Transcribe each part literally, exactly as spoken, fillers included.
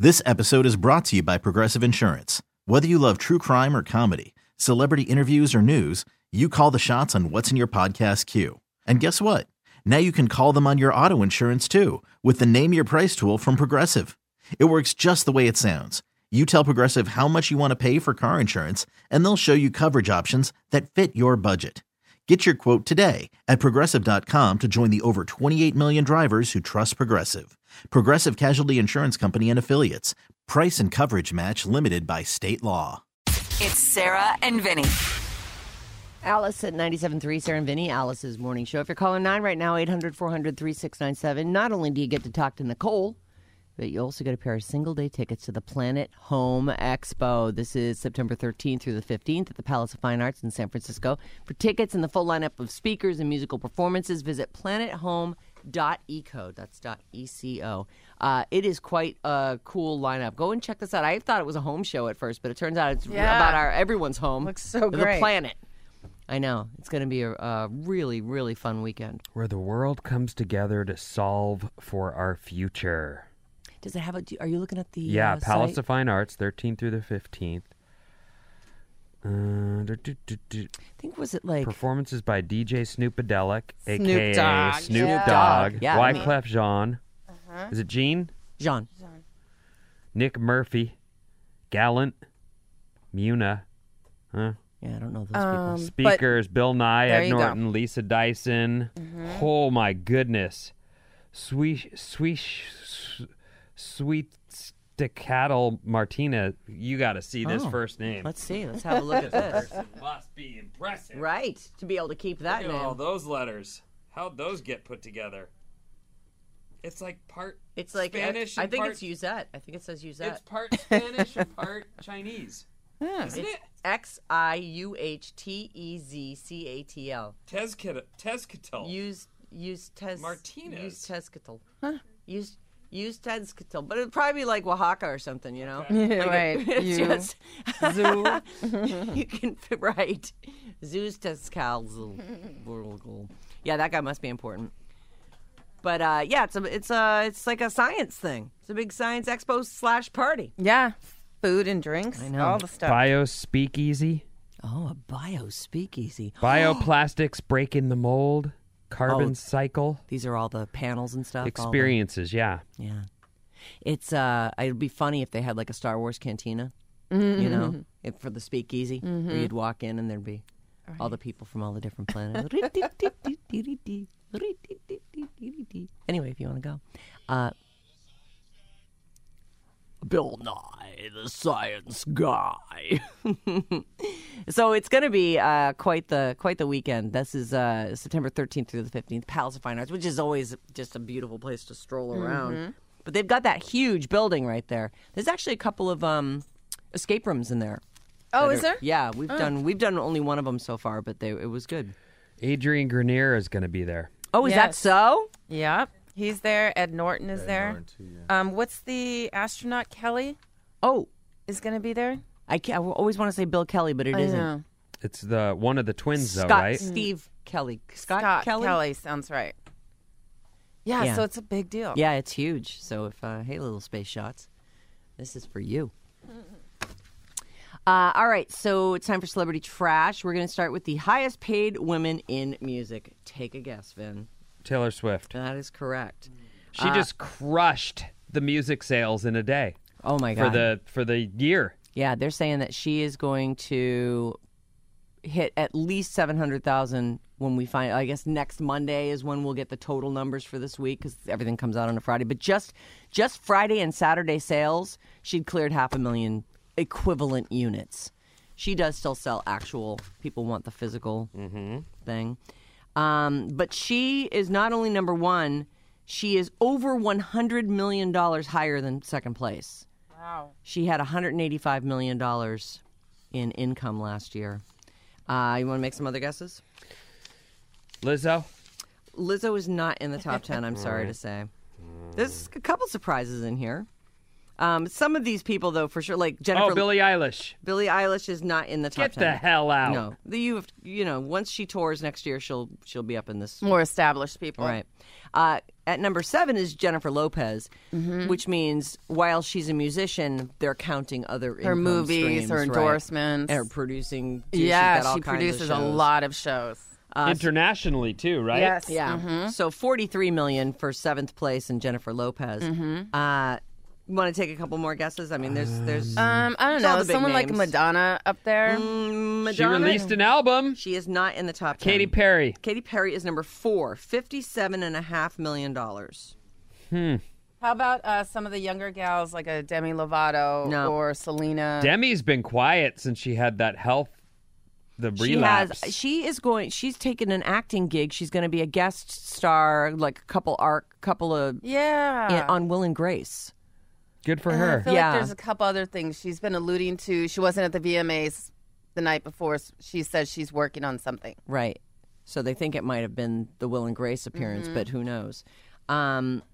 This episode is brought to you by Progressive Insurance. Whether you love true crime or comedy, celebrity interviews or news, you call the shots on what's in your podcast queue. And guess what? Now you can call them on your auto insurance too with the Name Your Price tool from Progressive. It works just the way it sounds. You tell Progressive how much you want to pay for car insurance, and they'll show you coverage options that fit your budget. Get your quote today at Progressive dot com to join the over twenty-eight million drivers who trust Progressive. Progressive Casualty Insurance Company and Affiliates. Price and coverage match limited by state law. It's Sarah and Vinny. Alice at ninety-seven point three, Sarah and Vinny, Alice's morning show. If you're calling nine right now, eight hundred, four hundred, thirty-six ninety-seven, not only do you get to talk to Nicole, but you also get a pair of single-day tickets to the Planet Home Expo. This is September thirteenth through the fifteenth at the Palace of Fine Arts in San Francisco. For tickets and the full lineup of speakers and musical performances, visit planet home dot eco. That's .E C O. Uh, it is quite a cool lineup. Go and check this out. I thought it was a home show at first, but it turns out it's Yeah. about our everyone's home. Looks so the great. planet. I know. It's going to be a, a really, really fun weekend. Where the world comes together to solve for our future. Does it have a... Are you looking at the Yeah, uh, Palace site? of Fine Arts, thirteenth through the fifteenth. Uh, do, do, do, do. I think, was it like... Performances by D J Snoopadelic, a Snoop k a. Dogg. Snoop Yeah. Dogg, Yeah, I mean- Wyclef Jean. Uh-huh. Is it Gene? Jean. Nick Murphy, Gallant, Muna. Huh? Yeah, I don't know those Um, Speakers, Bill Nye, there Ed you go. Norton, Lisa Dyson. Oh, my goodness. Sweet, sweet, sweet Staccato Martina. You got to see this Oh. first name. Let's see. Let's have a look at this. Must be impressive. Right. To be able to keep that Look at all name. those letters. How'd those get put together? It's like part It's like... Spanish I, I and think part, it's Uzette. I think it says Uzette. It's part Spanish and part Chinese. Yeah. Isn't It's it? X I U H T E Z C A T L. Tezcat- Tezcatl. Use... Use Tez... Martinez. Use Tezcatl. Use... Use Tezcatl. But it'd probably be like Oaxaca or something, you know? Yeah, Like, right. It's You- just... Zoo. You can... Right. Zeus Tezcatl. Yeah, that guy must be important. But uh, yeah, it's a, it's a, it's like a science thing. It's a big science expo slash party. Yeah. Food and drinks. I know. All the stuff. Bio Speakeasy. Oh, a bio speakeasy. Bioplastics breaking the mold. Carbon Oh, cycle. These are all the panels and stuff. all the- Experiences, yeah. yeah. It's uh, it'd be funny if they had like a Star Wars cantina, Mm-hmm. you know, if, for the speakeasy, where you'd walk in and there'd be all the people from all the different planets. Anyway, if you want to go, uh, Bill Nye, the science guy. So it's going to be uh, quite the quite the weekend. This is uh, September thirteenth through the fifteenth, Palace of Fine Arts, which is always just a beautiful place to stroll around. But they've got that huge building right there. There's actually a couple of um, escape rooms in there. Oh, that is are- there? Yeah, we've done we've done only one of them so far, but they it was good. Adrian Grenier is going to be there. Oh, is that Yes. so? Yep. He's there. Ed Norton is there. Um, what's the astronaut Kelly Oh, is going to be there? I, ca- I always want to say Bill Kelly, but it I isn't. know. It's the one of the twins, though, Scott right? Steve Kelly. Scott, Scott Kelly? Kelly sounds right. Yeah, Yeah. so it's a big deal. Yeah, it's huge. So if uh, hey, little space shots, this is for you. Uh, all right, so it's time for Celebrity Trash. We're going to start with the highest paid women in music. Take a guess, Vin. Taylor Swift. That is correct. She Uh, just crushed the music sales in a day Oh my god. for the for the year. Yeah, they're saying that she is going to hit at least seven hundred thousand when we find, I guess next Monday is when we'll get the total numbers for this week because everything comes out on a Friday. But just just Friday and Saturday sales, she'd cleared half a million equivalent units. She does still sell actual, people want the physical thing. Um, but she is not only number one, she is over one hundred million dollars higher than second place. Wow. She had one hundred eighty-five million dollars in income last year. Uh, you want to make some other guesses? Lizzo. Lizzo is not in the top ten, I'm sorry to say. There's a couple surprises in here. Um, some of these people, though, for sure, like Jennifer... Oh, Billie Eilish. Billie Eilish is not in the top Get ten. the hell out. No. The, you, have, you know, once she tours next year, she'll she'll be up in this... More established people. Right. Uh, at number seven is Jennifer Lopez, Mm-hmm. which means while she's a musician, they're counting other Her income movies, streams, her right? endorsements. And her producing. She's yeah, got all she kinds of produces a shows. lot of shows. Internationally, too, right? Yes. Yeah. Mm-hmm. So forty-three million for seventh place in Jennifer Lopez. Mm-hmm. Uh, you want to take a couple more guesses? I mean, there's there's Um, I don't It's all know. the big Someone like names. Madonna up there. Mm, Madonna. She released an album. She is not in the top ten. Katy Perry. Katy Perry is number four, fifty-seven and a half million dollars. Hmm. How about uh, some of the younger gals like a Demi Lovato No. or Selena? Demi's been quiet since she had that health, the She relapse. has. She is going. She's taken an acting gig. She's going to be a guest star, like a couple arc, couple of yeah. in, on Will and Grace. Good for And I her. feel Yeah. like there's a couple other things she's been alluding to. She wasn't at the V M As the night before. She says she's working on something. Right. So they think it might have been the Will and Grace appearance, Mm-hmm. but who knows? Um,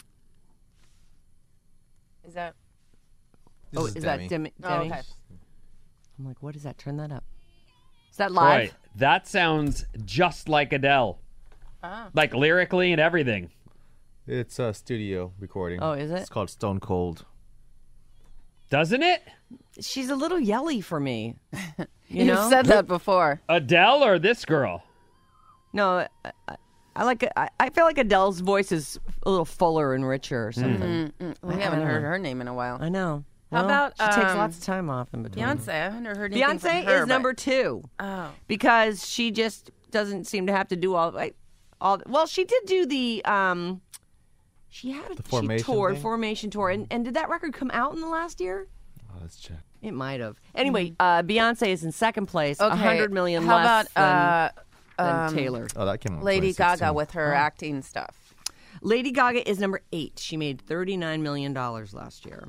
Is that? This oh, is is Demi. that Demi? Oh, Demi? okay. I'm like, what is that? Turn that up. Is that live? Boy, that sounds just like Adele. Ah. Like lyrically and everything. It's a studio recording. Oh, is it? It's called Stone Cold. Doesn't it? She's a little yelly for me. You You've know? said that before. Adele or this girl? No, I, I, I like. I, I feel like Adele's voice is a little fuller and richer or something. We haven't heard her name in a while. I know. How Well, about, she takes um, lots of time off in between? Beyonce. I haven't heard anything from Beyonce her, is but- number two Oh. because she just doesn't seem to have to do all. Like, all well, she did do the. Um, she had a The she Formation toured thing? formation tour, and, and did that record come out in the last year? Oh, let's check. It might have. Anyway, uh, Beyonce is in second place, a Okay. hundred million How less about than, uh, than Taylor. Oh, that came out in Lady twenty sixteen. Gaga with her acting stuff? Lady Gaga is number eight. She made thirty-nine million dollars last year.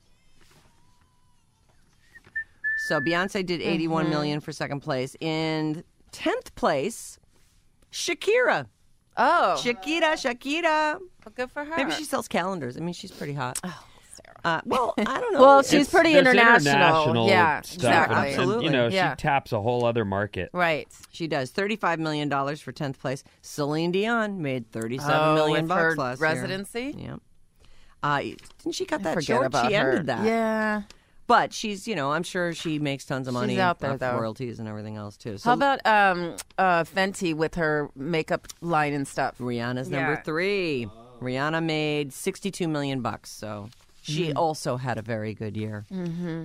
So Beyonce did eighty-one Mm-hmm. million for second place. In tenth place, Shakira. Oh, Shakira, Shakira. well, good for her. Maybe she sells calendars. I mean, she's pretty hot. Oh, Sarah. Uh, well, I don't know. Well, she's It's- pretty there's international. international Yeah, stuff, exactly. and- and, Absolutely. you know, Yeah. she taps a whole other market. Right. She does thirty-five million dollars for tenth place. Celine Dion made thirty-seven Oh, million with bucks her last residency? year. Yeah. Uh, didn't she cut that Forget short? about She her. ended that. Yeah. But she's, you know, I'm sure she makes tons of money out there, off though. royalties and everything else too. So How about um, uh, Fenty with her makeup line and stuff? Rihanna's Yeah. number three? Rihanna made sixty-two million bucks, so she also had a very good year. Mm-hmm.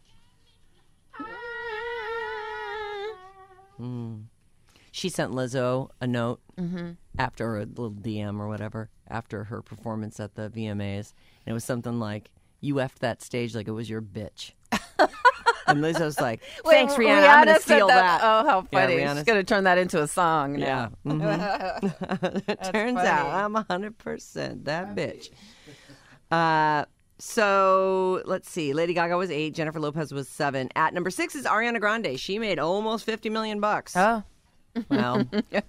She sent Lizzo a note after a little D M or whatever after her performance at the V M As, and it was something like, "You effed that stage like it was your bitch." And Lizzo's like, "Thanks, Wait, Rihanna. I'm gonna said steal that." Oh, how Yeah, funny! Rihanna- She's gonna turn that into a song. Yeah. Now. Mhm. Turns funny. out I'm one hundred percent that bitch. Uh, so let's see. Lady Gaga was eight. Jennifer Lopez was seven. At number six is Ariana Grande. She made almost fifty million bucks. Oh, Well,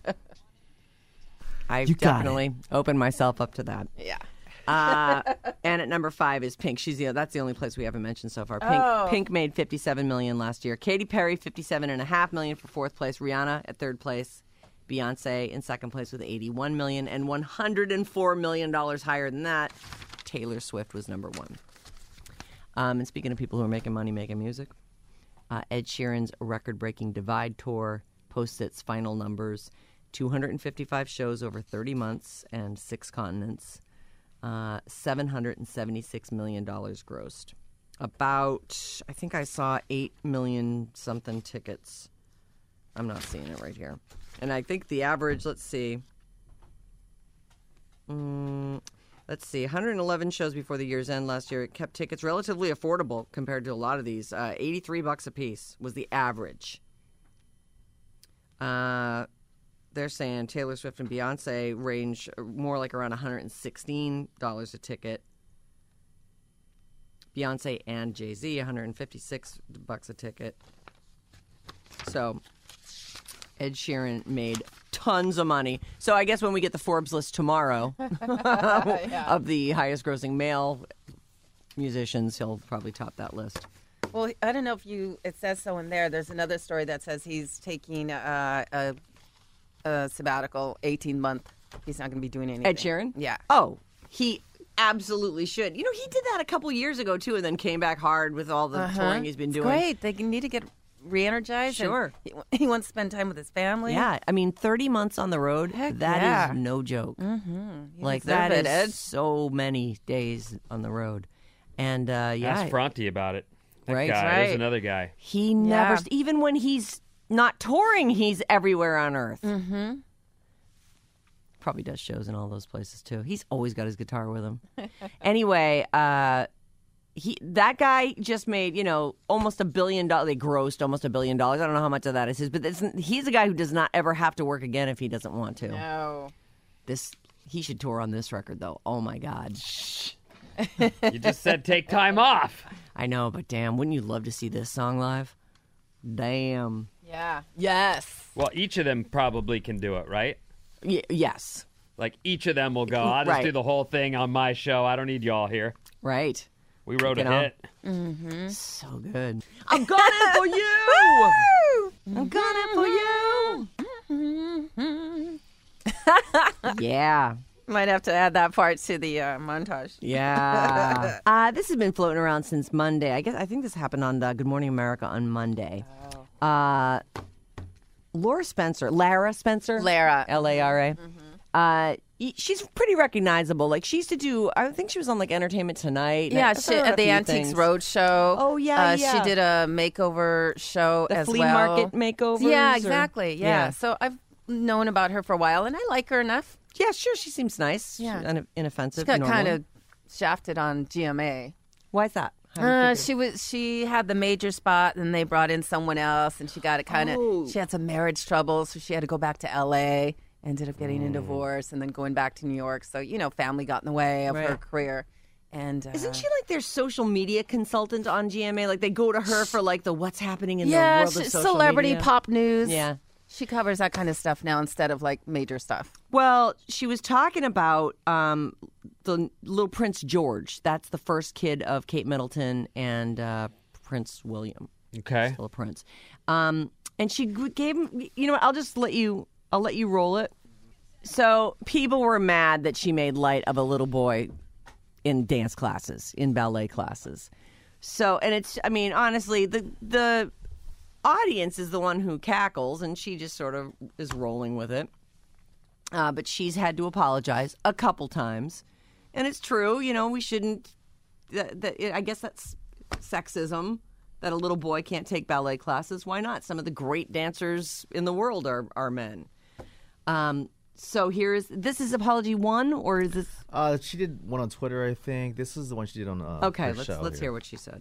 I You got definitely opened myself up to that. yeah. Uh, and at number five is Pink. She's the that's the only place we haven't mentioned so far. Pink Oh. Pink made fifty-seven million last year. Katy Perry fifty-seven and a half million for fourth place. Rihanna at third place. Beyonce in second place with eighty-one million, and one hundred four million dollars higher than that, Taylor Swift was number one. Um, and speaking of people who are making money making music, uh, Ed Sheeran's record-breaking Divide tour posts its final numbers: two hundred fifty-five shows over thirty months and six continents. Uh, seven hundred seventy-six million dollars grossed. About, I think I saw eight million something tickets. I'm not seeing it right here. And I think the average, let's see. Mm, let's see, one hundred eleven shows before the year's end last year. It kept tickets relatively affordable compared to a lot of these. Uh, eighty-three bucks a piece was the average. Uh, they're saying Taylor Swift and Beyonce range more like around one hundred sixteen dollars a ticket. Beyonce and Jay-Z, one hundred fifty-six bucks a ticket. So Ed Sheeran made tons of money. So I guess when we get the Forbes list tomorrow of the highest grossing male musicians, he'll probably top that list. Well, I don't know if you. It says so in there. There's another story that says he's taking uh, a, a sabbatical, eighteen month he's not going to be doing anything. Ed Sheeran? Yeah. Oh, he absolutely should. You know, he did that a couple years ago, too, and then came back hard with all the Uh-huh. touring he's been It's doing. great. They need to get re-energized. and Sure. He, he wants to spend time with his family. Yeah, I mean, thirty months on the road, Heck that is yeah. no joke. Mm-hmm. You Like, deserve that is it, Ed. so many days on the road. And, uh, yeah, Ask Fronte about it. That Right. guy. Right. There's another guy. he never, Yeah. even when he's not touring, he's everywhere on Earth. Mm-hmm. Probably does shows in all those places, too. He's always got his guitar with him. Anyway, uh, he that guy just made, you know, almost a billion dollars. They grossed almost a billion dollars. I don't know how much of that is his, but it's, he's a guy who does not ever have to work again if he doesn't want to. No. This he should tour on this record, though. Oh my God, You just said take time off. I know, but damn, wouldn't you love to see this song live? Damn. Yeah. Yes. Well, each of them probably can do it, right? Y- yes. Like each of them will go, I'll just Right. do the whole thing on my show. I don't need y'all here. Right. We wrote You a know? hit. Mm-hmm. So good. I'm gunning for you. I'm gunning for you. Yeah. Might have to add that part to the uh, montage. Yeah. uh, this has been floating around since Monday. I guess I think this happened on uh, Good Morning America on Monday. Uh, Laura Spencer, Lara Spencer, Lara. L A R A. Uh, y- she's pretty recognizable. Like she used to do. I think she was on like Entertainment Tonight. Yeah, I she, saw her on a at the few Antiques things. Roadshow. Oh, yeah, uh, yeah. She did a makeover show The as flea well. market makeovers. Yeah, or- exactly. Yeah. yeah. So I've known about her for a while, and I like her enough. Yeah, sure. She seems nice. Yeah. She's ine- inoffensive. She got normal. kind of shafted on G M A. Why is that? How do you Uh, think she was she had the major spot, and they brought in someone else, and she got it kind of. Oh. She had some marriage troubles, so she had to go back to L A. Ended up getting a divorce, and then going back to New York. So you know, family got in the way of her Right. career. And uh, Isn't she like their social media consultant on G M A? Like they go to her for like the what's happening in yeah, the world of she's social celebrity media? pop news. Yeah. She covers that kind of stuff now instead of like major stuff. Well, she was talking about um, the little Prince George. That's the first kid of Kate Middleton and uh, Prince William. Okay. Little Prince. Um, and she g- gave him. You know what? I'll just let you. I'll let you roll it. So people were mad that she made light of a little boy in dance classes, in ballet classes. So, and it's. I mean, honestly, the the audience is the one who cackles, and she just sort of is rolling with it. Uh, but she's had to apologize a couple times, and it's true. You know, we shouldn't. That, that, I guess that's sexism that a little boy can't take ballet classes. Why not? Some of the great dancers in the world are are men. Um. So here's this is apology one, or is this Uh, she did one on Twitter, I think. This is the one she did on. Uh, okay? her Let's show let's here. hear what she said.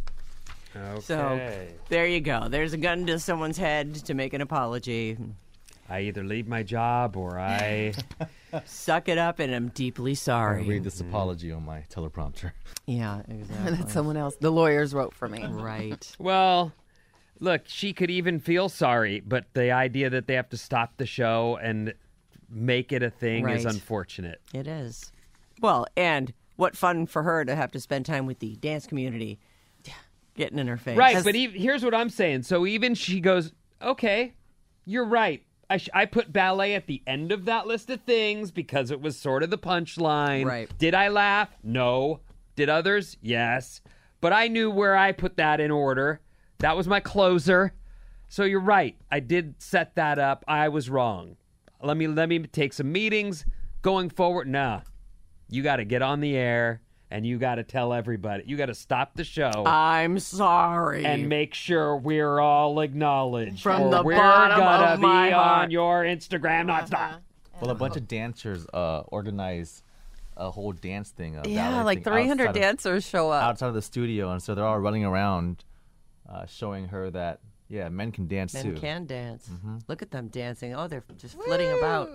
Okay. So there you go. There's a gun to someone's head to make an apology. I either leave my job or I. Suck it up, and I'm deeply I sorry. read this apology on my teleprompter. Yeah, exactly. That someone else, the lawyers wrote for me. Right. Well, look, she could even feel sorry, but the idea that they have to stop the show and make it a thing is Right. unfortunate. It is. Well, and what fun for her to have to spend time with the dance community getting in her face. Right, but even, here's what I'm saying. So even she goes, okay, you're right. I, sh- I put ballet at the end of that list of things because it was sort of the punchline. Right. Did I laugh? No. Did others? Yes. But I knew where I put that in order. That was my closer. So you're right. I did set that up. I was wrong. Let me let me take some meetings going forward. Nah. You got to get on the air and you got to tell everybody. You got to stop the show. I'm sorry. and make sure we're all acknowledged. From or the we're bottom gonna of be my heart. on your Instagram nonstop. Well, a bunch of dancers uh, organized a whole dance thing. A Yeah, ballet like thing three hundred outside of- dancers show up. outside of the studio, and so they're all running around, uh, showing her that yeah, men can dance Men too. can dance. Look at them dancing. Oh, they're just flitting about.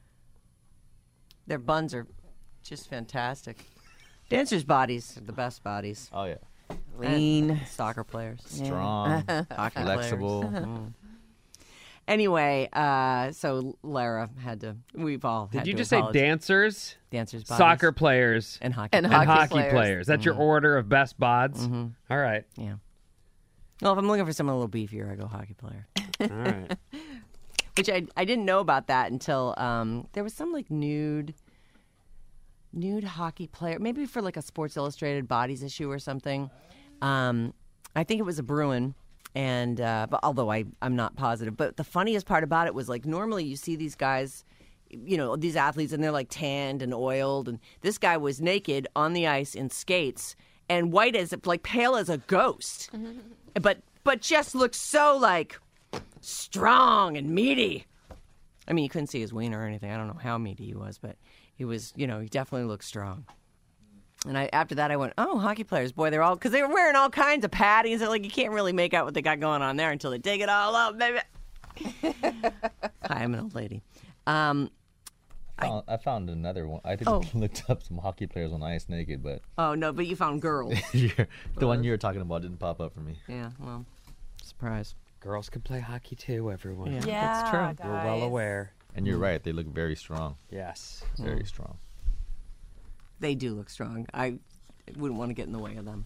Their buns are just fantastic. Dancers' bodies are the best bodies. Oh yeah, Lean. And soccer players. strong, Hockey flexible. players. Mm. Anyway, uh, so Lara had to. We've all Did had you to just say apologize. dancers, dancers, bodies, soccer players, and hockey, And players. and hockey hockey players? players. That's your order of best bods? Mhm. All right. Yeah. Well, if I'm looking for someone a little beefier, I go hockey player. All right. which I I didn't know about that until um, there was some like nude nude hockey player, maybe for like a Sports Illustrated bodies issue or something. Um, I think it was a Bruin. And uh, but although I, I'm not positive, but the funniest part about it was like normally you see these guys, you know, these athletes and they're like tanned and oiled, and this guy was naked on the ice in skates and white as like pale as a ghost, but but just looked so like strong and meaty. I mean, you couldn't see his wiener or anything. I don't know how meaty he was, but he was, you know, he definitely looked strong. And I after that, I went, oh, hockey players, boy, they're all, because they were wearing all kinds of paddings. So, like, you can't really make out what they got going on there until they take it all up, baby. Hi, I'm an old lady. Um, I found, I found another one. I think Oh. I looked up some hockey players on ice naked, but oh, no, but you found girls. the one you were talking about didn't pop up for me. Yeah, well, surprise. Girls can play hockey too, everyone. Yeah, Yeah, that's true. We're well guys. aware. And you're right; they look very strong, Yes. very strong. They do look strong. I wouldn't want to get in the way of them.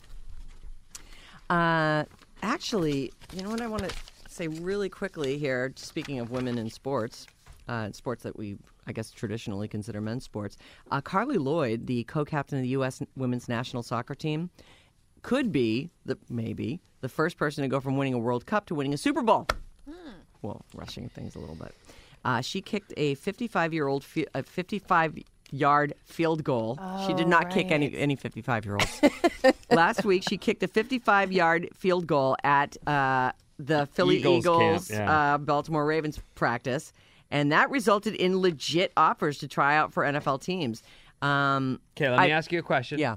Uh, actually, you know what I want to say really quickly here, speaking of women in sports, uh, sports that we, I guess, traditionally consider men's sports. Uh, Carly Lloyd, the co-captain of the U S women's national soccer team, could be, the maybe, the first person to go from winning a World Cup to winning a Super Bowl. Well, rushing things a little bit. Uh, she kicked a fifty-five-year-old, fi- a fifty-five-yard field goal. she did not kick any any fifty-five-year-olds. Last week, she kicked a fifty-five-yard field goal at uh, the Philly Eagles Eagles, camp, yeah. uh, Baltimore Ravens practice, and that resulted in legit offers to try out for N F L teams. Um, Okay, let me I- ask you a question. yeah.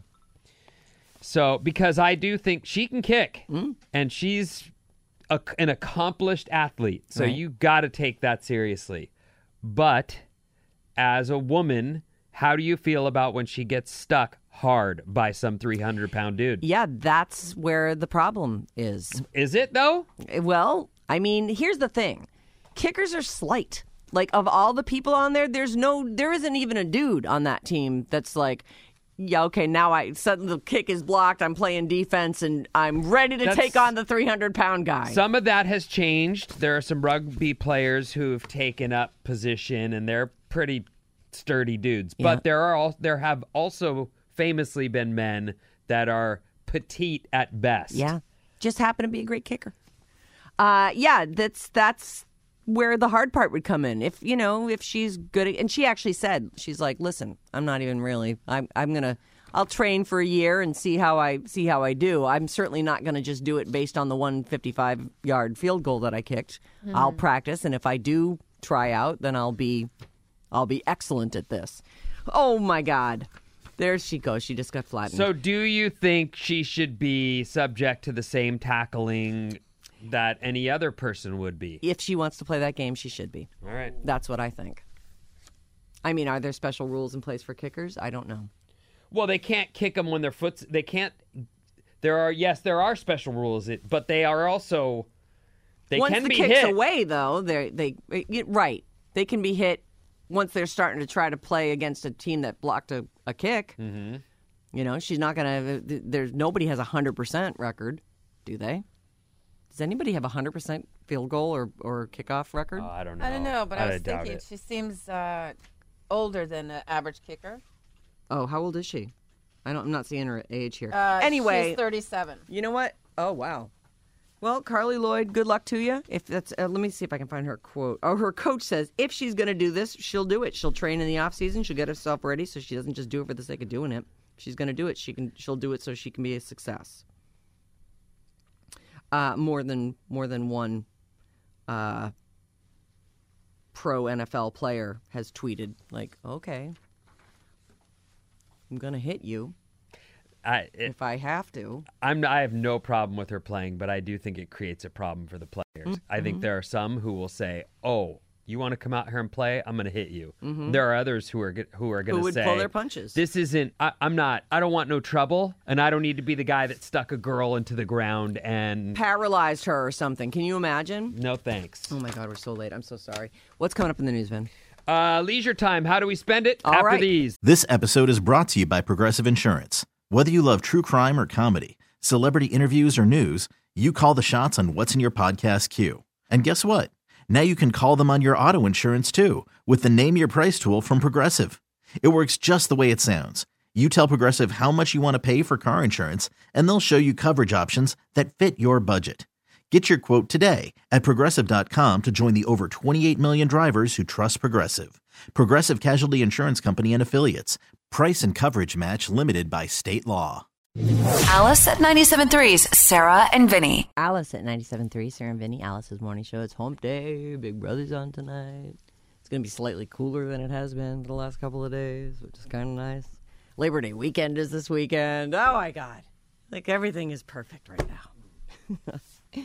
So, because I do think she can kick, Mm. and she's a, an accomplished athlete, so Right. you got to take that seriously. But as a woman, how do you feel about when she gets stuck hard by some three hundred pound dude? Yeah, that's where the problem is. Is it, though? Well, I mean, here's the thing. Kickers are slight. Like, of all the people on there, there's no, there isn't even a dude on that team that's like, yeah, okay, now I, suddenly the kick is blocked, I'm playing defense, and I'm ready to That's- take on the three hundred pound guy. Some of that has changed. There are some rugby players who've taken up position, and they're pretty sturdy dudes. Yeah. But there are all, there have also famously been men that are petite at best. Yeah, just happen to be a great kicker. Uh, yeah, that's that's where the hard part would come in. If you know, if she's good, at, and she actually said, she's like, listen, I'm not even really. I'm I'm gonna. I'll train for a year and see how I see how I do. I'm certainly not going to just do it based on the one fifty-five yard field goal that I kicked. I'll practice, and if I do try out, then I'll be I'll be excellent at this. Oh my God. There she goes. She just got flattened. So, do you think she should be subject to the same tackling that any other person would be? if she wants to play that game, she should be. All right. That's what I think. I mean, are there special rules in place for kickers? I don't know. Well, they can't kick them when their foot's. They can't. There are yes, there are special rules, it, but they are also. They once can the be kick's hit. away, though, they they right. They can be hit once they're starting to try to play against a team that blocked a, a kick. Mm-hmm. You know, she's not gonna. There's nobody has a hundred percent record, do they? Does anybody have a hundred percent field goal or or kickoff record? Oh, I don't know. I don't know, but I, was doubt thinking it. she seems uh, older than an average kicker. oh, how old is she? I don't. I'm not seeing her age here. Uh, anyway, she's thirty-seven. you know what? Oh, wow. Well, Carly Lloyd, good luck to you. If that's, uh, let me see if I can find her quote. Oh, her coach says if she's going to do this, she'll do it. She'll train in the off season. She'll get herself ready, so she doesn't just do it for the sake of doing it. If she's going to do it, she can. She'll do it so she can be a success. Uh, more than more than one uh, pro N F L player has tweeted like, "Okay, I'm going to hit you I, it, if I have to." I'm. I have no problem with her playing, but I do think it creates a problem for the players. I Mm-hmm. think there are some who will say, "Oh, you want to come out here and play? I'm going to hit you." There are others who are go- who are going Mm-hmm. Who to would say, pull their punches. This isn't. I, I'm not. I don't want no trouble, and I don't need to be the guy that stuck a girl into the ground and Paralyzed her or something. Can you imagine? no thanks. Oh my God, we're so late. I'm so sorry. What's coming up in the news, Vin? Uh, leisure time. How do we spend it? All After right. these. This episode is brought to you by Progressive Insurance. Whether you love true crime or comedy, celebrity interviews or news, you call the shots on what's in your podcast queue. And guess what? Now you can call them on your auto insurance too with the Name Your Price tool from Progressive. It works just the way it sounds. You tell Progressive how much you want to pay for car insurance, and they'll show you coverage options that fit your budget. Get your quote today at Progressive dot com to join the over twenty-eight million drivers who trust Progressive. Progressive Casualty Insurance Company and Affiliates. Price and coverage match limited by state law. Alice at ninety-seven point three's Sarah and Vinny. Alice at ninety-seven point three, Sarah and Vinny, Alice's morning show. It's hump day. Big Brother's on tonight. It's going to be slightly cooler than it has been for the last couple of days, which is kind of nice. Labor Day weekend is this weekend. Oh, my God. Like, everything is perfect right now.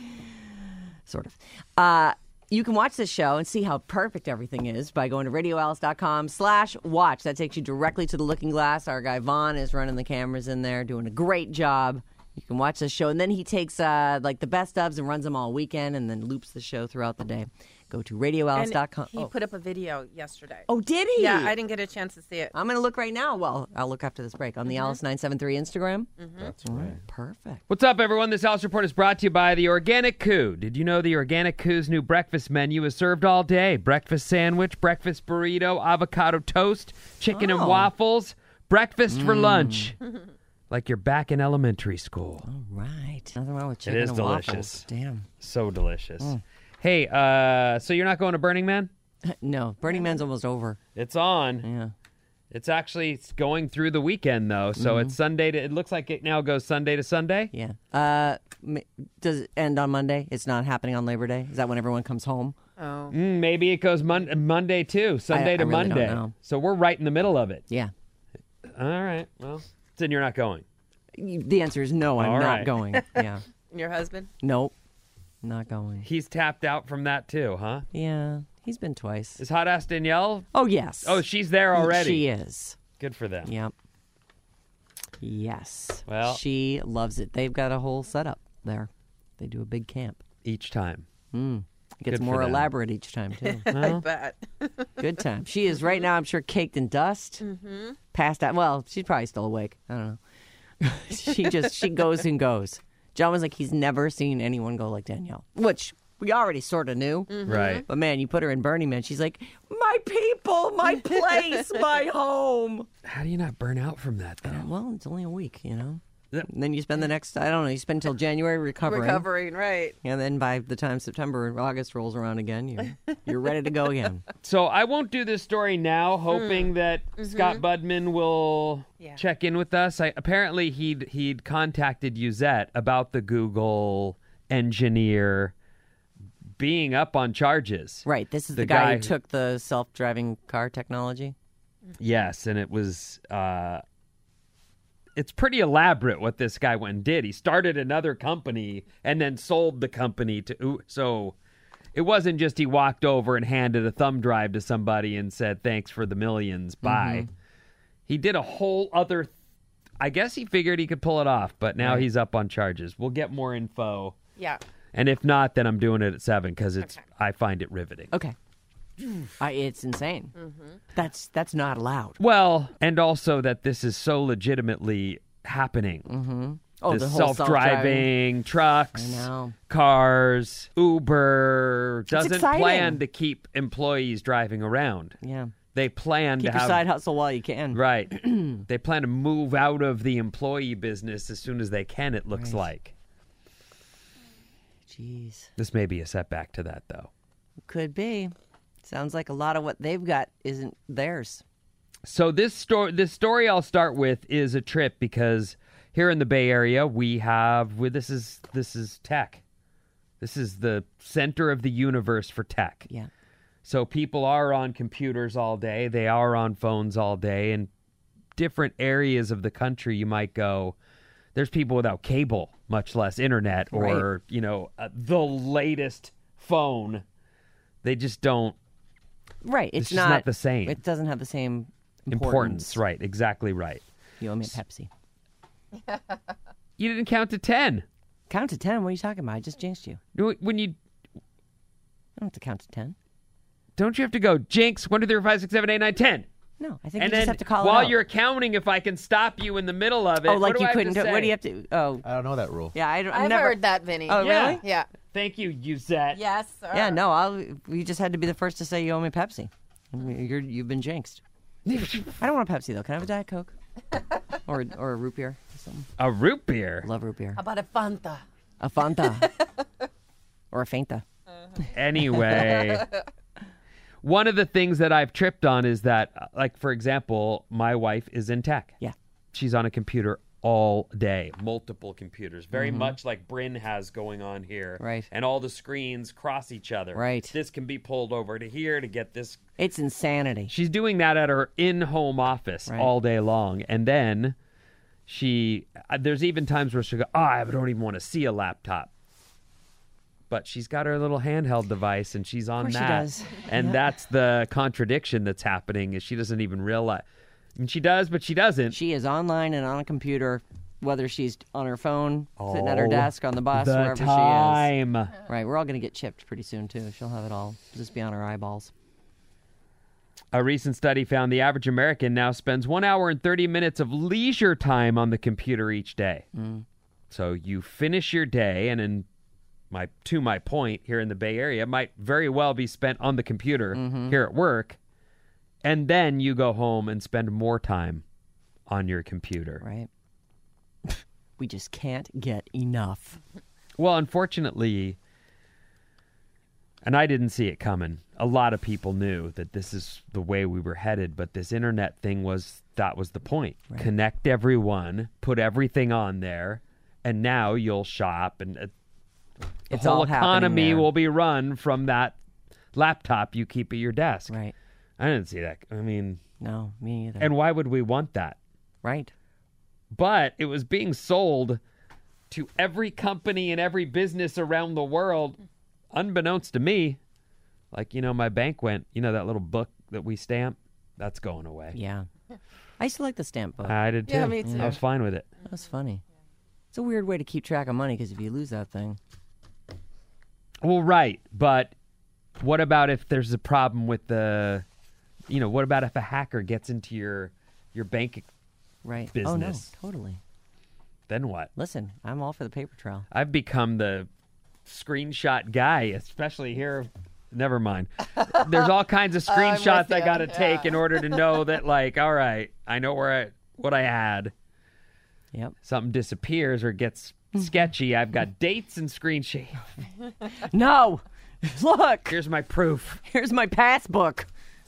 Sort of. Uh, you can watch this show and see how perfect everything is by going to radio alice dot com slash watch. That takes you directly to the looking glass. Our guy Vaughn is running the cameras in there, doing a great job. You can watch this show. And then he takes, uh, like, the best ofs and runs them all weekend and then loops the show throughout the day. Go to radio alice dot com. He oh. put up a video yesterday. oh, did he? Yeah, I didn't get a chance to see it. I'm going to look right now. Well, I'll look after this break on the Alice nine seven three Instagram. Mm-hmm. That's right. Perfect. What's up, everyone? This Alice Report is brought to you by the Organic Coup. Did you know the Organic Coup's new breakfast menu is served all day? Breakfast sandwich, breakfast burrito, avocado toast, chicken and Oh. waffles, breakfast for lunch. Like you're back in elementary school. All right. Nothing wrong with chicken is and delicious. waffles. Damn. So delicious. Hey, uh, so you're not going to Burning Man? No, Burning Man's almost over. It's on. Yeah. It's actually going through the weekend, though. So it's Sunday to, it looks like it now goes Sunday to Sunday. Yeah. Uh, m- does it end on Monday? It's not happening on Labor Day? Is that when everyone comes home? Oh. Mm, maybe it goes mon- Monday, too. Sunday I to really don't Monday. know. So we're right in the middle of it. Yeah. All right. Well, then you're not going. The answer is no, I'm All not right. going. Yeah. And your husband? Nope. Not going. He's tapped out from that, too, huh? Yeah. He's been twice. Is Hot Ass Danielle? Oh, yes. Oh, she's there already. She is. Good for them. Yep. Yes. Well- she loves it. They've got a whole setup there. They do a big camp. Each time. Mm. It gets Good for more them. elaborate each time, too. I bet. Good time. She is right now, I'm sure, caked in dust. Mm-hmm. Passed out. Well, she's probably still awake. I don't know. she just, she goes and goes. John was like, he's never seen anyone go like Danielle, which we already sort of knew. Mm-hmm. Right. But man, you put her in Burning Man, she's like, my people, my place, my home. How do you not burn out from that, though? Well, it's only a week, you know? Yep. And then you spend the next, I don't know, you spend until January recovering. Recovering, right. And then by the time September and August rolls around again, you're, you're ready to go again. So I won't do this story now, hoping that Scott Budman will Yeah. check in with us. I, apparently, he'd he'd contacted Uzette about the Google engineer being up on charges. Right. This is The the, guy, guy who who- took the self-driving car technology. Yes, and it was. Uh, it's pretty elaborate what this guy went and did. He started another company and then sold the company to. So it wasn't just he walked over and handed a thumb drive to somebody and said, "Thanks for the millions, bye." He did a whole other. I guess he figured he could pull it off, but now Right. he's up on charges. We'll get more info, Yeah. and if not, then I'm doing it at seven because it's. Okay. I find it riveting. Okay. I, it's insane. That's that's not allowed. Well, and also that this is so legitimately happening. Oh, the, the whole self-driving trucks, I know. cars, Uber doesn't exciting. plan to keep employees driving around. Yeah. They plan Keep to your have side hustle while you can. right. They plan to move out of the employee business as soon as they can. It looks Right. like Jeez. this may be a setback to that, though. Could be. Sounds like a lot of what they've got isn't theirs. So this story, this story I'll start with is a trip because here in the Bay Area we have. Well, this is this is tech. This is the center of the universe for tech. Yeah. So people are on computers all day. They are on phones all day. And different areas of the country, you might go, there's people without cable, much less internet or, Right. you know, uh, the latest phone. They just don't. Right. It's, It's just not the same. It doesn't have the same importance. Importance. Right. Exactly right. You owe me a Pepsi. You didn't count to ten. Count to ten. What are you talking about? I just jinxed you. When you I don't have to count to ten. don't you have to go jinx one two three four five six seven eight nine ten, No, I think and you then just have to call while it out. you're counting, if I can stop you in the middle of it. Oh, what like do you I have couldn't to do. What do say? you have to? Oh, I don't know that rule. yeah. I don't. I've I've never heard that, Vinny. Oh, Yeah. really? Yeah. Thank you, Yuzette. Yes, sir. Yeah, no, I'll. You just had to be the first to say you owe me Pepsi. I mean, You're, you've been jinxed. I don't want a Pepsi though. Can I have a Diet Coke? or or a root beer or something? A root beer. Love root beer. How about a Fanta? A Fanta. or a Fanta. Anyway, one of the things that I've tripped on is that, like, for example, my wife is in tech. Yeah. She's on a computer all day, multiple computers, very much like Bryn has going on here. Right. And all the screens cross each other. Right. This can be pulled over to here to get this. It's insanity. She's doing that at her in-home office Right. all day long. And then she, uh, there's even times where she'll go, oh, I don't even want to see a laptop. But she's got her little handheld device, and she's on course she that. does. And Yeah. that's the contradiction that's happening, is she doesn't even realize. And she does, but she doesn't. She is online and on a computer, whether she's on her phone, sitting at her All desk, on the bus, the wherever time. she is. Right, we're all going to get chipped pretty soon, too. She'll have it all. Just be on her eyeballs. A recent study found the average American now spends one hour and thirty minutes of leisure time on the computer each day. Mm. So you finish your day, and in my to my point, here in the Bay Area, might very well be spent on the computer Mm-hmm. here at work, and then you go home and spend more time on your computer. Right? We just can't get enough. Well, unfortunately, and I didn't see it coming. A lot of people knew that this is the way we were headed, but this internet thing was, that was the point. Right. Connect everyone, put everything on there, and now you'll shop, and uh, the It's whole all happening economy there. will be run from that laptop you keep at your desk. Right. I didn't see that. I mean, No, me either. and why would we want that? right. But it was being sold to every company and every business around the world, unbeknownst to me. Like, you know, my bank went, you know, that little book that we stamp, that's going away. Yeah. I used to like the stamp book. I did too. Yeah, me too. I was fine with it. That was funny. It's a weird way to keep track of money because if you lose that thing. Well, right. But what about if there's a problem with the, you know, what about if a hacker gets into your your bank? Right. Business. Oh, no, totally. Then what? Listen, I'm all for the paper trail. I've become the screenshot guy, especially here. Never mind. There's all kinds of I'm with screenshots I you. got to take Yeah. in order to know that, like, all right, I know where I, what I had. Yep. Something disappears or gets sketchy. I've got dates and screenshot. No! Look! Here's my proof. Here's my passbook.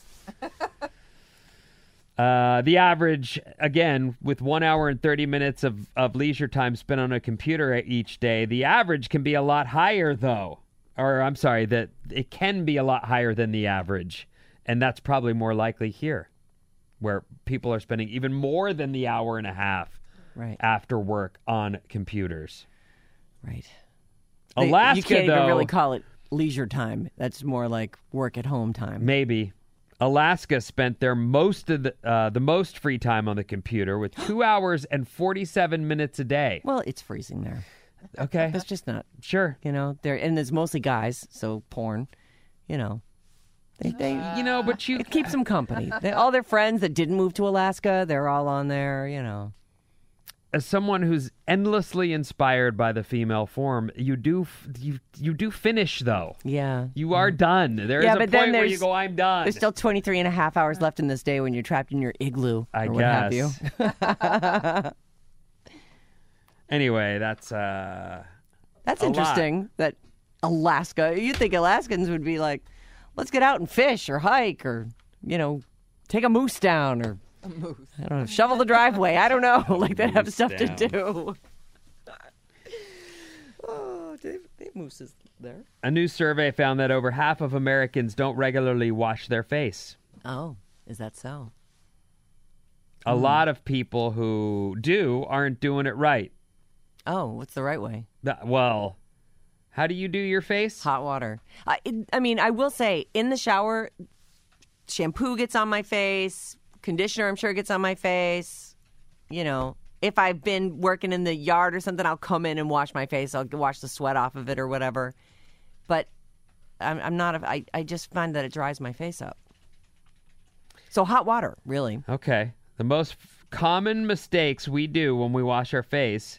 Uh, the average, again, with one hour and thirty minutes of, of leisure time spent on a computer each day, the average can be a lot higher, though. Or, I'm sorry, that it can be a lot higher than the average. And that's probably more likely here, where people are spending even more than the hour and a half Right. after work on computers. Right. They- Alaska, you can't though, even really call it leisure time. That's more like work at home time. maybe. Alaska spent their most of the uh, the most free time on the computer with two hours and forty-seven minutes a day. Well, it's freezing there. Okay, That's just not, sure. you know, there and it's mostly guys, so porn, you know. They, they You know, but you it keeps them company. They, all their friends that didn't move to Alaska, they're all on there, you know. as someone who's endlessly inspired by the female form, you do f- you you do finish though. Yeah. You are done. There is Yeah, a but then point where you there's- go, I'm done. There's still twenty-three and a half hours left in this day when you're trapped in your igloo I or what have you. guess. Anyway, that's uh That's A lot. interesting that Alaska, you'd think Alaskans would be like, let's get out and fish or hike or, you know, take a moose down or, A moose. I don't know, shovel the driveway. I don't know. Like they have Moose stuff to down. do. Oh, they, they have mooses there. a new survey found that over half of Americans don't regularly wash their face. Oh, is that so? A Hmm. lot of people who do aren't doing it right. Oh, what's the right way? That- well, how do you do your face? Hot water. I, it, I mean, I will say, in the shower, shampoo gets on my face, conditioner, I'm sure, gets on my face. You know, if I've been working in the yard or something, I'll come in and wash my face. I'll wash the sweat off of it or whatever. But I'm, I'm not, a, I, I just find that it dries my face up. So hot water, really. Okay. The most f- common mistakes we do when we wash our face,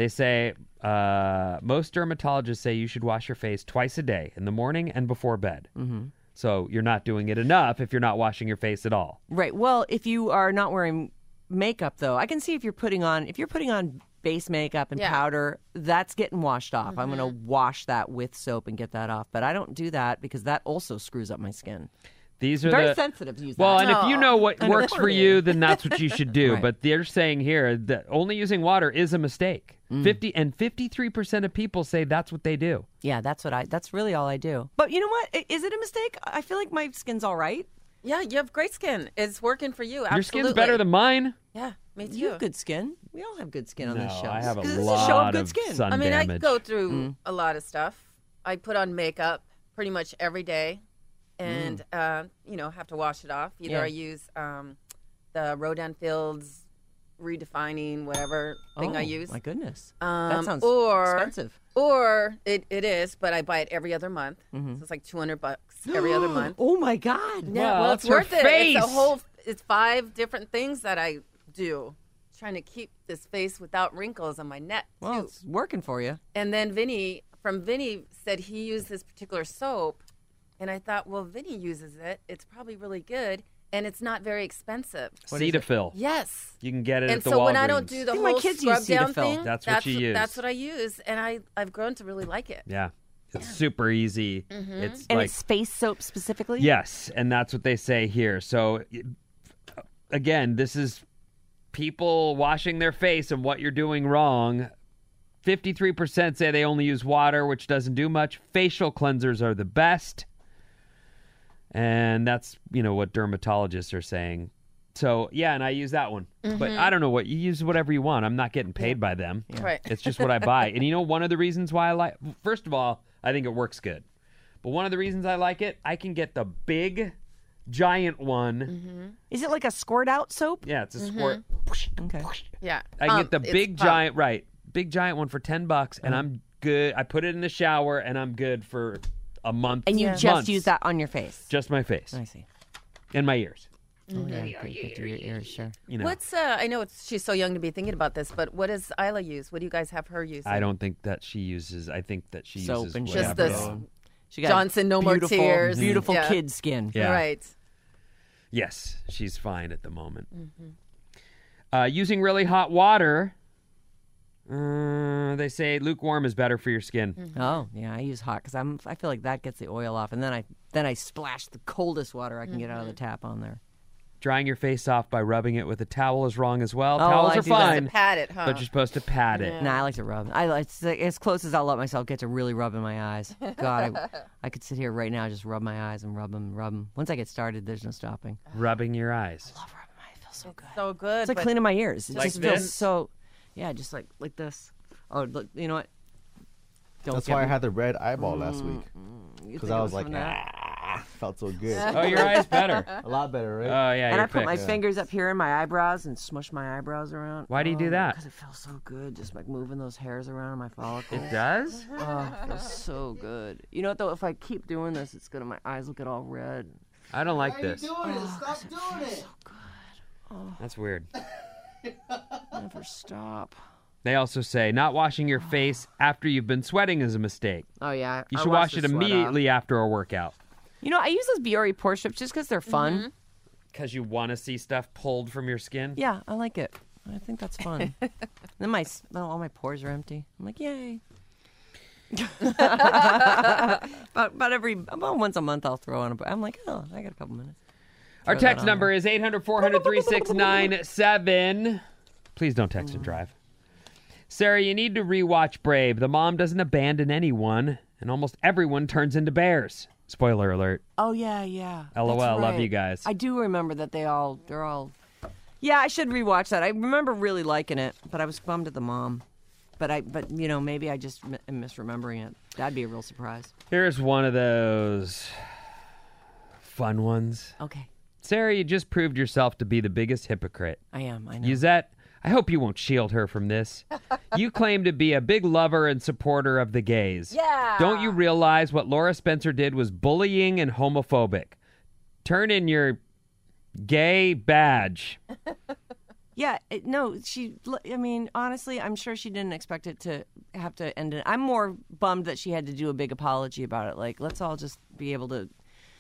They say uh, most dermatologists say you should wash your face twice a day, in the morning and before bed. Mm-hmm. So you're not doing it enough if you're not washing your face at all. Right. Well, if you are not wearing makeup, though, I can see if you're putting on if you're putting on base makeup and Yeah. powder, that's getting washed off. Mm-hmm. I'm going to wash that with soap and get that off. But I don't do that because that also screws up my skin. These are Very the sensitive to use well, that. and if you know what I know. works for you, then that's what you should do. Right. But they're saying here that only using water is a mistake. Mm. Fifty and fifty-three percent of people say that's what they do. Yeah, that's what I. That's really all I do. But you know what? I- Is it a mistake? I feel like my skin's all right. Yeah, you have great skin. It's working for you. Your skin's Absolutely. better than mine. Yeah, me too. You have good skin. We all have good skin on No, this show. I have a 'Cause this is lot show of of good skin. sun I mean, I damage. go through Mm. a lot of stuff. I put on makeup pretty much every day, and uh, you know, have to wash it off. Either Mm. Yeah. I use um, the Rodan Fields redefining whatever thing oh, I use, my goodness. Um, that sounds or- expensive. or it, it is, but I buy it every other month. So it's like two hundred bucks every other month. Oh my God. Yeah, Well, well, it's it's her worth it. It's face. a whole. It's five different things that I do, trying to keep this face without wrinkles on my neck too. Well, it's working for you. And then Vinny, from Vinny, said he used this particular soap. And I thought, well, Vinny uses it. It's probably really good. And it's not very expensive. Cetaphil. Yes. You can get it And at the so Walgreens. when I don't do the I think my whole kids use scrub down Cetaphil. thing, That's what you use. That's what I use. And I, I've grown to really like it. Yeah. It's super easy. Mm-hmm. It's And like it's face soap specifically? yes, and that's what they say here. So again, this is people washing their face and what you're doing wrong. fifty-three percent say they only use water, which doesn't do much. Facial cleansers are the best. And that's, you know, what dermatologists are saying. So, yeah, and I use that one. But I don't know what you use whatever you want. I'm not getting paid by them. Right. It's just what I buy. And you know one of the reasons why I like first of all, I think it works good. But one of the reasons I like it, I can get the big giant one. Is it like a squirt out soap? Yeah, it's a squirt. Okay. Yeah. I Um, get the it's big fun. giant, right? Big giant one for ten bucks and I'm good. I put it in the shower and I'm good for a month. And you Yeah. just months. use that on your face? Just my face I see. and my ears. Oh, yeah. Good, good to your ears, sure. You know. What's uh? I know it's she's so young to be thinking about this, but what does Isla use? What do you guys have her use? I don't think that she uses. I think that she Soap uses and Just whatever. this- She got Johnson, no more beautiful, tears. Beautiful Yeah. kid skin. Yeah. Right. Yes, she's fine at the moment. Mm-hmm. Uh, using really hot water. Uh, they say lukewarm is better for your skin. Mm-hmm. Oh, yeah, I use hot because I'm. I feel like that gets the oil off, and then I then I splash the coldest water I can get out of the tap on there. Drying your face off by rubbing it with a towel is wrong as well. Oh, Towels I are do that. fine, Pat it, huh? but you're supposed to pat it. Nah, I like to rub. I like it's like, as close as I'll let myself get to really rubbing my eyes. God, I, I could sit here right now just rub my eyes and rub them, rub them. Once I get started, there's no stopping. Rubbing your eyes. Love rubbing my eyes. It feels so good. so good. It's like but cleaning my ears. It Like just feels this? so. Yeah, just like like this. Oh, look, you know what? Don't That's get why I me- had the red eyeball last week you because think I it was like, from that? ah, felt so good. Oh, your eyes better. A lot better, right? Oh yeah, And you're I put my fixed. fingers up here in my eyebrows and smush my eyebrows around. Why do you do that? Because it feels so good, just like moving those hairs around in my follicles. It does. Oh, it feels so good. You know what though? If I keep doing this, it's gonna my eyes will get all red. I don't like this. Stop doing it. That's weird. Never stop. They also say not washing your face after you've been sweating is a mistake. Oh yeah. You I should wash wash it the sweat off. immediately after a workout. You know, I use those Biore pore strips just because they're fun. Because you want to see stuff pulled from your skin? Yeah, I like it. I think that's fun. Then my s- oh, all my pores are empty. I'm like, yay. about, about every about once a month, I'll throw on a. I'm like, oh, I got a couple minutes. Our Throw that text on number there. is eight hundred, four hundred, three six nine seven. Please don't text and drive. Sarah, you need to rewatch Brave. The mom doesn't abandon anyone, and almost everyone turns into bears. Spoiler alert. Oh yeah, yeah. LOL, That's love right. you guys. I do remember that they all they're all. Yeah, I should rewatch that. I remember really liking it, but I was bummed at the mom. But I, but you know, maybe I just m- am misremembering it. That'd be a real surprise. Here's one of those fun ones. Okay, Sarah, you just proved yourself to be the biggest hypocrite. I am. I know. Yuzette, I hope you won't shield her from this. You claim to be a big lover and supporter of the gays. Yeah. Don't you realize what Laura Spencer did was bullying and homophobic? Turn in your gay badge. Yeah, it, no, she, I mean, honestly, I'm sure she didn't expect it to have to end it. I'm more bummed that she had to do a big apology about it. Like, let's all just be able to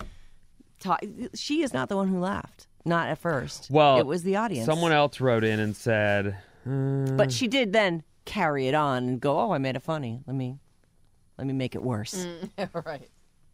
talk. She is not the one who laughed. Not at first. Well, it was the audience. Someone else wrote in and said, uh, but she did then carry it on and go, "Oh, I made it funny. Let me, let me make it worse." Mm, right.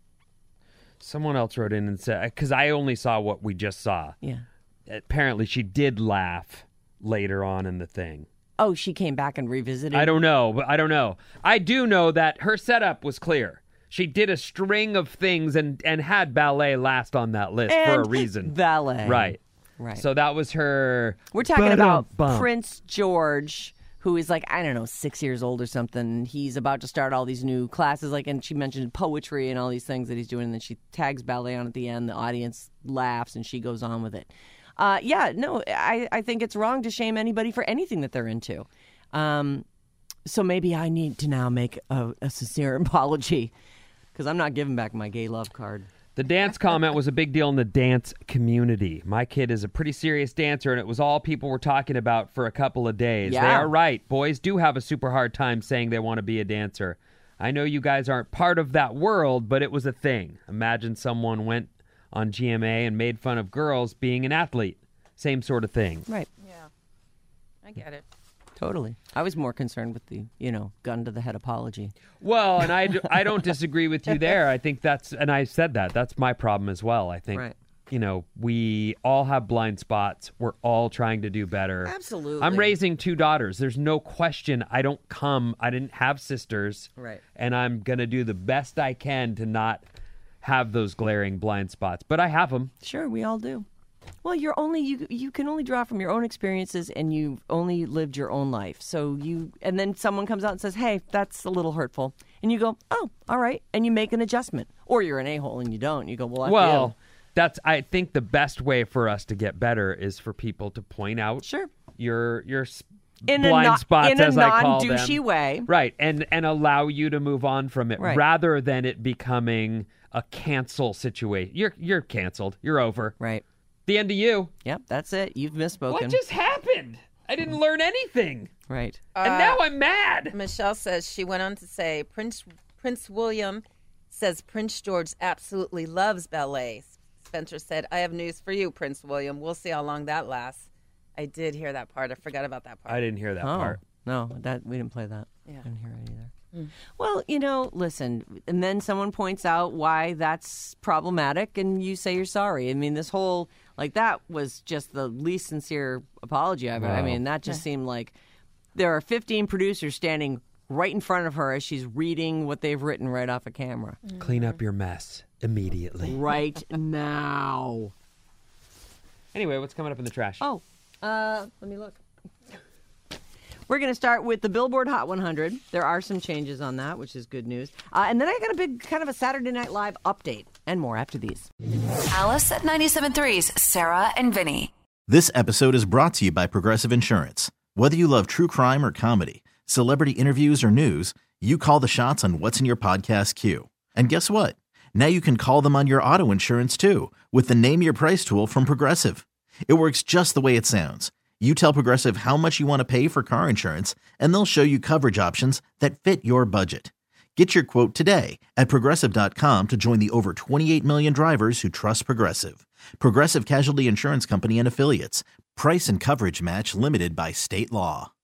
Someone else wrote in and said, because I only saw what we just saw. Yeah. Apparently, she did laugh later on in the thing. Oh, she came back and revisited. I don't know, but I don't know. I do know that her setup was clear. She did a string of things and, and had ballet last on that list and for a reason. Ballet. Right. Right. So that was her. We're talking about Ba-dum-bum. Prince George, who is like, I don't know, six years old or something. He's about to start all these new classes, like, and she mentioned poetry and all these things that he's doing. And then she tags ballet on at the end. The audience laughs and she goes on with it. Uh, yeah, no, I, I think it's wrong to shame anybody for anything that they're into. Um, so maybe I need to now make a, a sincere apology because I'm not giving back my gay love card. The dance comment was a big deal in the dance community. My kid is a pretty serious dancer, and it was all people were talking about for a couple of days. Yeah. They are right. Boys do have a super hard time saying they want to be a dancer. I know you guys aren't part of that world, but it was a thing. Imagine someone went on G M A and made fun of girls being an athlete. Same sort of thing. Right. Yeah. I get it. Totally. I was more concerned with the, you know, gun to the head apology. Well, and I, d- I don't disagree with you there. I think that's, and I said that, that's my problem as well. I think, Right. you know, we all have blind spots. We're all trying to do better. Absolutely. I'm raising two daughters. There's no question I don't come, I didn't have sisters. Right. And I'm going to do the best I can to not have those glaring blind spots. But I have them. Sure, we all do. Well, you're only you you can only draw from your own experiences, and you've only lived your own life. So you, and then someone comes out and says, "Hey, that's a little hurtful," and you go, "Oh, all right," and you make an adjustment. Or you're an a-hole and you don't. You go, "Well, F Well, you." that's, I think the best way for us to get better is for people to point out Sure. your your s- in a blind non, spots, in a as I call them. non-douchey way, Right, and and allow you to move on from it Right. rather than it becoming a cancel situation. You're you're canceled. You're over. right? The end of you. Yep, that's it. You've misspoken. What just happened? I didn't learn anything. Right. And now I'm mad. Michelle says she went on to say Prince Prince William says Prince George absolutely loves ballet. Spencer said, "I have news for you, Prince William. We'll see how long that lasts." I did hear that part. I forgot about that part. I didn't hear that Oh part. no, that we didn't play that. Yeah. I didn't hear it either. Well, you know, listen, and then someone points out why that's problematic, and you say you're sorry. I mean, this whole, like, that was just the least sincere apology I've ever. I Wow. mean, that just seemed like there are fifteen producers standing right in front of her as she's reading what they've written right off a camera. Clean up your mess immediately. Right now. Anyway, what's coming up in the trash? Oh, uh, let me look. We're going to start with the Billboard Hot one hundred. There are some changes on that, which is good news. Uh, and then I got a big kind of a Saturday Night Live update and more after these. Alice at ninety-seven point three's Sarah and Vinny. This episode is brought to you by Progressive Insurance. Whether you love true crime or comedy, celebrity interviews or news, you call the shots on what's in your podcast queue. And guess what? Now you can call them on your auto insurance too with the Name Your Price tool from Progressive. It works just the way it sounds. You tell Progressive how much you want to pay for car insurance, and they'll show you coverage options that fit your budget. Get your quote today at Progressive dot com to join the over twenty-eight million drivers who trust Progressive. Progressive Casualty Insurance Company and Affiliates. Price and coverage match limited by state law.